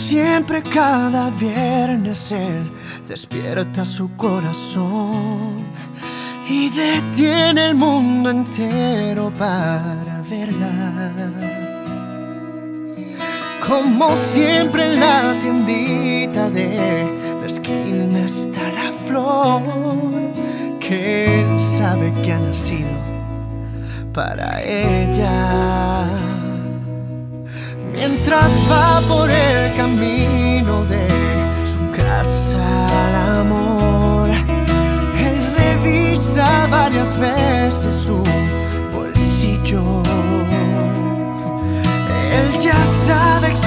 siempre, cada viernes él despierta su corazón y detiene el mundo entero para verla. Como siempre en la tiendita de la esquina está la flor que él sabe que ha nacido para ella. Mientras va por